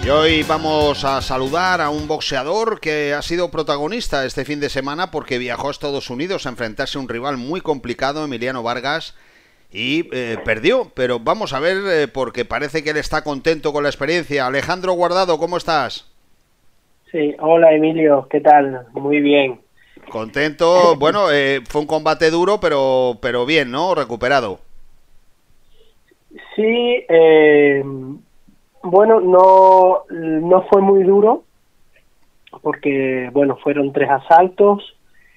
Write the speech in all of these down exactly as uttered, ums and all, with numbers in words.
Y hoy vamos a saludar a un boxeador que ha sido protagonista este fin de semana porque viajó a Estados Unidos a enfrentarse a un rival muy complicado, Emiliano Vargas, y eh, perdió. Pero vamos a ver, eh, porque parece que él está contento con la experiencia. Alejandro Guardado, ¿cómo estás? Sí, hola Emilio, ¿qué tal? Muy bien. Contento, bueno, eh, fue un combate duro, pero, pero bien, ¿no? Recuperado. Sí, eh, bueno, no, no fue muy duro, porque, bueno, fueron tres asaltos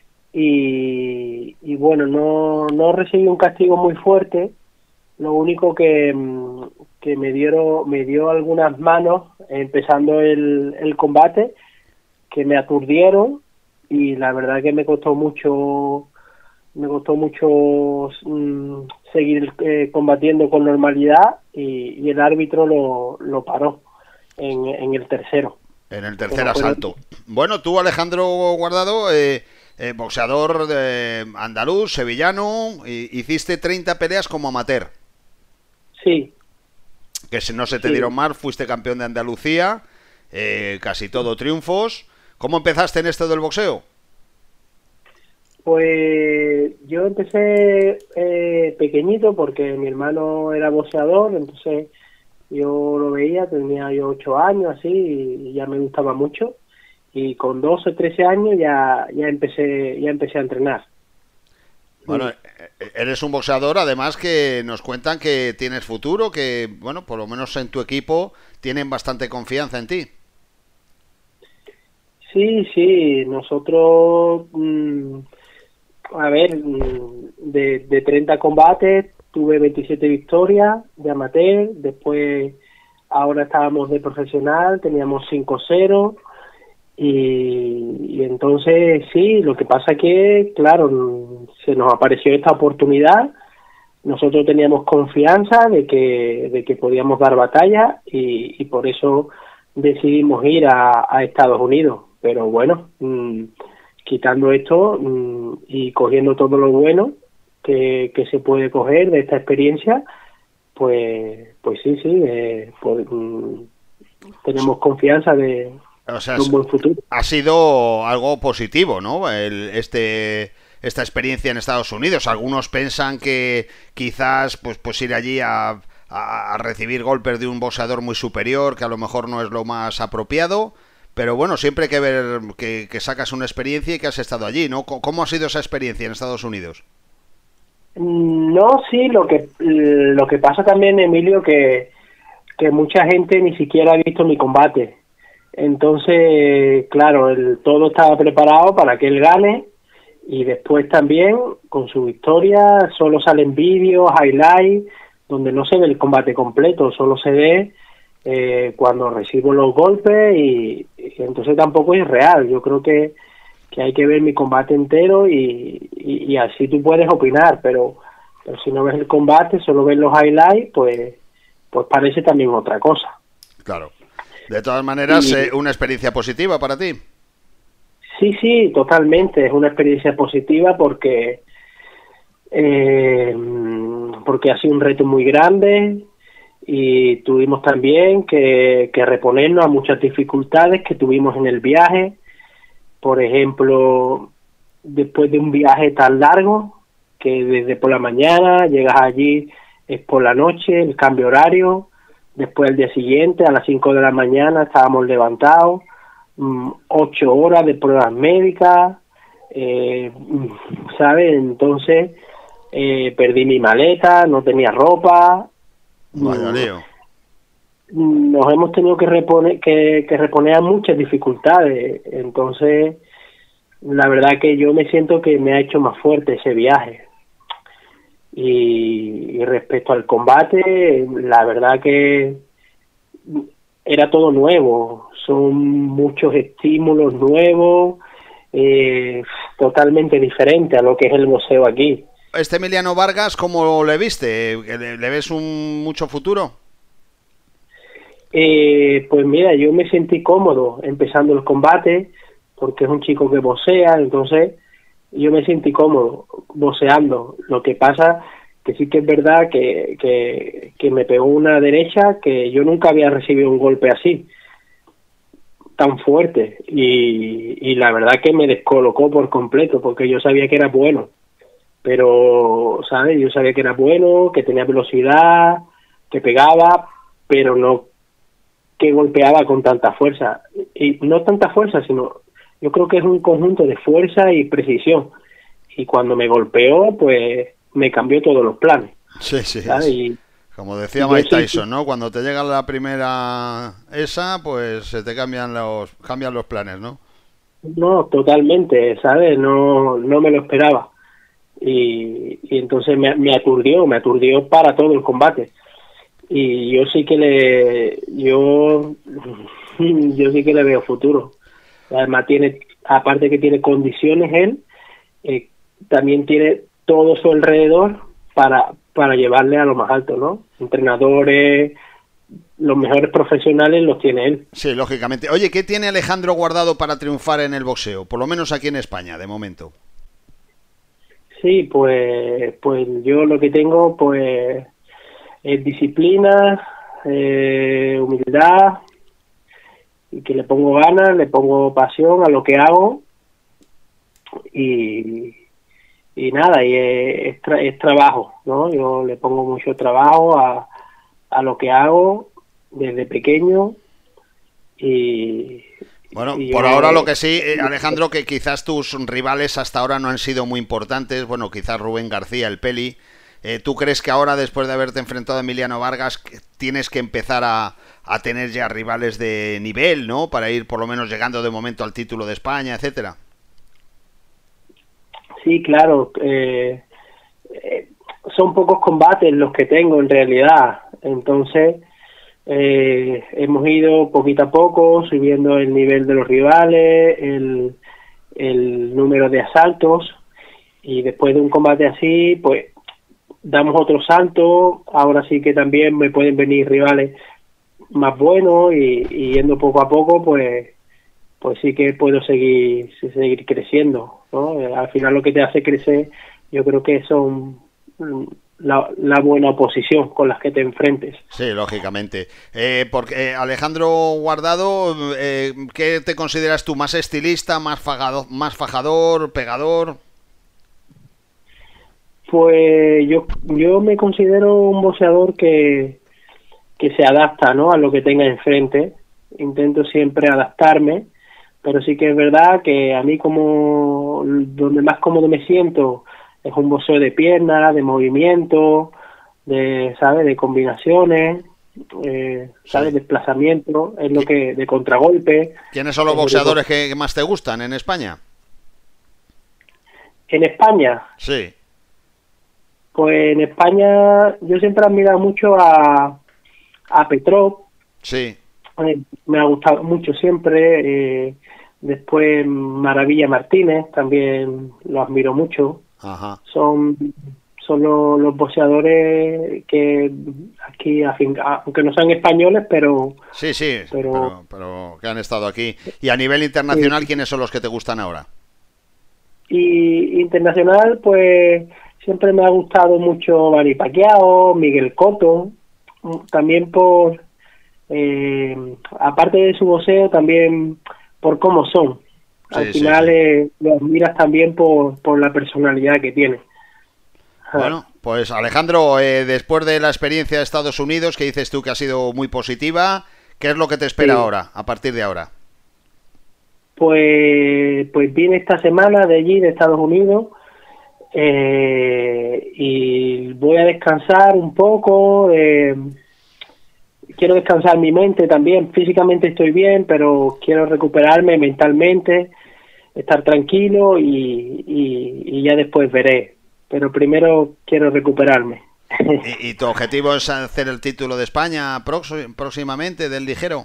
y, y bueno, no, no recibí un castigo muy fuerte. Lo único que, que me dieron, me dio algunas manos empezando el, el combate que me aturdieron, y la verdad que me costó mucho me costó mucho mm, seguir eh, combatiendo con normalidad, y, y el árbitro lo, lo paró en, en el tercero. En el tercer Pero asalto. Fue... Bueno, tú, Alejandro Guardado, eh, eh, boxeador de andaluz, sevillano, hiciste treinta peleas como amateur. Sí. Que si no se te sí. dieron mal, fuiste campeón de Andalucía, eh, casi todo triunfos. ¿Cómo empezaste en esto del boxeo? Pues yo empecé eh, pequeñito porque mi hermano era boxeador, entonces yo lo veía, tenía yo ocho años así, y ya me gustaba mucho, y con doce, trece años ya ya empecé ya empecé a entrenar. Bueno, eres un boxeador, además, que nos cuentan que tienes futuro, que, bueno, por lo menos en tu equipo tienen bastante confianza en ti. Sí, sí, nosotros, mmm, a ver, de, de treinta combates tuve veintisiete victorias de amateur, después ahora estábamos de profesional, teníamos cinco cero, y, y entonces sí, lo que pasa que, claro, se nos apareció esta oportunidad, nosotros teníamos confianza de que, de que podíamos dar batalla, y, y por eso decidimos ir a, a Estados Unidos. Pero bueno, mmm, quitando esto mmm, y cogiendo todo lo bueno que, que se puede coger de esta experiencia, pues pues sí, sí, eh, pues, mmm, tenemos confianza de, o sea, de un buen futuro. Ha sido algo positivo, ¿no? El, este esta experiencia en Estados Unidos. Algunos piensan que quizás pues, pues ir allí a, a, a recibir golpes de un boxeador muy superior, que a lo mejor no es lo más apropiado. Pero bueno, siempre hay que ver que, que sacas una experiencia y que has estado allí, ¿no? ¿Cómo ha sido esa experiencia en Estados Unidos? No, sí, lo que lo que pasa también, Emilio, que, que mucha gente ni siquiera ha visto mi combate. Entonces, claro, el, todo estaba preparado para que él gane, y después también, con su victoria, solo salen vídeos, highlights, donde no se ve el combate completo, solo se ve Eh, cuando recibo los golpes, y, y entonces tampoco es real. Yo creo que, que hay que ver mi combate entero, y, y, y así tú puedes opinar, pero, pero si no ves el combate, solo ves los highlights, pues, pues parece también otra cosa. Claro. De todas maneras, y, eh, una experiencia positiva para ti. Sí, sí, totalmente. Es una experiencia positiva porque, eh, porque ha sido un reto muy grande, y tuvimos también que, que reponernos a muchas dificultades que tuvimos en el viaje. Por ejemplo, después de un viaje tan largo, que desde por la mañana llegas allí, es por la noche, el cambio horario, después el día siguiente a las cinco de la mañana estábamos levantados, ocho horas de pruebas médicas, eh, ¿sabes? Entonces eh, perdí mi maleta, no tenía ropa. Vaya lío. Nos hemos tenido que reponer que, que reponer a muchas dificultades. Entonces, la verdad que yo me siento que me ha hecho más fuerte ese viaje. Y, y respecto al combate, la verdad que era todo nuevo. Son muchos estímulos nuevos, eh, totalmente diferentes a lo que es el boxeo aquí. Este Emiliano Vargas, ¿cómo le viste? ¿Le, le ves un mucho futuro? Eh, pues mira, yo me sentí cómodo empezando el combate, porque es un chico que boxea, entonces yo me sentí cómodo boxeando. Lo que pasa que sí que es verdad que, que, que me pegó una derecha que yo nunca había recibido un golpe así. tan fuerte y, y la verdad que me descolocó por completo porque yo sabía que era bueno, pero, ¿sabes? Yo sabía que era bueno, que tenía velocidad, que pegaba, pero no que golpeaba con tanta fuerza. Y no tanta fuerza, sino yo creo que es un conjunto de fuerza y precisión. Y cuando me golpeó, pues me cambió todos los planes. Sí, sí. ¿Sabes? Y, como decía y Mike soy, Tyson, ¿no? Cuando te llega la primera esa, pues se te cambian los cambian los planes, ¿no? No, totalmente, ¿sabes? No, no me lo esperaba. Y, y entonces me, me aturdió, me aturdió para todo el combate. Y yo sí que le, yo, yo sí que le veo futuro. Además tiene, aparte que tiene condiciones él, eh, también tiene todo su alrededor para, para llevarle a lo más alto, ¿no? Entrenadores, los mejores profesionales los tiene él. Sí, lógicamente. Oye, ¿qué tiene Alejandro Guardado para triunfar en el boxeo? Por lo menos aquí en España, de momento. Sí, pues, pues yo lo que tengo, pues, es disciplina, eh, humildad, y que le pongo ganas, le pongo pasión a lo que hago, y, y nada, y es, es, tra es trabajo, ¿no? Yo le pongo mucho trabajo a, a lo que hago desde pequeño, y... Bueno, y por yo, ahora lo que sí, eh, Alejandro, que quizás tus rivales hasta ahora no han sido muy importantes, bueno, quizás Rubén García, el Peli, eh, ¿tú crees que ahora, después de haberte enfrentado a Emiliano Vargas, tienes que empezar a, a tener ya rivales de nivel, ¿no? Para ir por lo menos llegando de momento al título de España, etcétera. Sí, claro, eh, eh, son pocos combates los que tengo en realidad, entonces... Eh, hemos ido poquito a poco subiendo el nivel de los rivales, el, el número de asaltos, y después de un combate así, pues damos otro salto. Ahora sí que también me pueden venir rivales más buenos, y, y yendo poco a poco, pues pues sí que puedo seguir seguir creciendo, ¿no? Al final lo que te hace crecer, yo creo que son La, la buena oposición con las que te enfrentes. Sí, lógicamente. Eh, porque eh, Alejandro Guardado, eh, ¿qué te consideras tú? ¿Más estilista, más fajador, más fajador, pegador? Pues yo yo me considero un boxeador que, que se adapta, ¿no?, a lo que tenga enfrente. Intento siempre adaptarme, pero sí que es verdad que a mí, como donde más cómodo me siento es un boxeo de piernas, de movimiento, de, ¿sabes?, de combinaciones, eh, ¿sabes?, Sí. desplazamiento, es lo que, de contragolpe. ¿Quiénes son los boxeadores que más te gustan en España? En España, Sí. pues en España yo siempre he admirado mucho a, a Petrov. Sí. Eh, me ha gustado mucho siempre. Eh, después Maravilla Martínez, también lo admiro mucho. Ajá. Son son los, los boxeadores que aquí, aunque no sean españoles, pero... Sí, sí, pero, pero, pero que han estado aquí. Y a nivel internacional, sí. ¿quiénes son los que te gustan ahora? Y internacional, pues siempre me ha gustado mucho Manny Pacquiao, Miguel Cotto, también por... Eh, aparte de su boxeo, también por cómo son. Al Sí, final sí, sí. eh, los miras también por, por la personalidad que tiene. Bueno, pues Alejandro, eh, después de la experiencia de Estados Unidos, que dices tú que ha sido muy positiva, ¿qué es lo que te espera Sí. ahora, a partir de ahora? Pues, pues vine esta semana de allí, de Estados Unidos, eh, y voy a descansar un poco. Eh, quiero descansar mi mente también. Físicamente estoy bien, pero quiero recuperarme mentalmente, estar tranquilo, y, y, y ya después veré. Pero primero quiero recuperarme. ¿Y, y tu objetivo es hacer el título de España próximamente del ligero?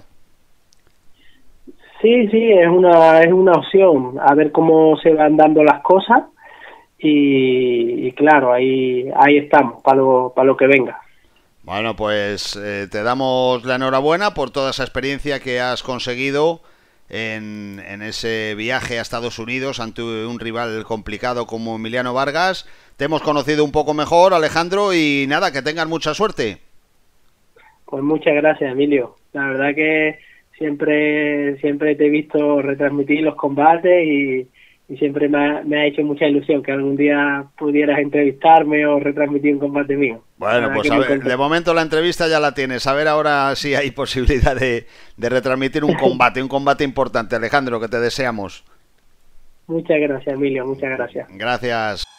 Sí, sí, es una es una opción, a ver cómo se van dando las cosas, y, y claro, ahí ahí estamos para lo para lo que venga. Bueno, pues eh, te damos la enhorabuena por toda esa experiencia que has conseguido en, en ese viaje a Estados Unidos ante un rival complicado como Emiliano Vargas. Te hemos conocido un poco mejor, Alejandro, y nada, que tengas mucha suerte. Pues muchas gracias, Emilio. La verdad que siempre siempre te he visto retransmitir los combates y, y siempre me ha, me ha hecho mucha ilusión que algún día pudieras entrevistarme o retransmitir un combate mío. Bueno, pues a ver, de momento la entrevista ya la tienes. A ver ahora si hay posibilidad de, de retransmitir un combate, un combate importante. Alejandro, que te deseamos. Muchas gracias, Emilio, muchas gracias. Gracias.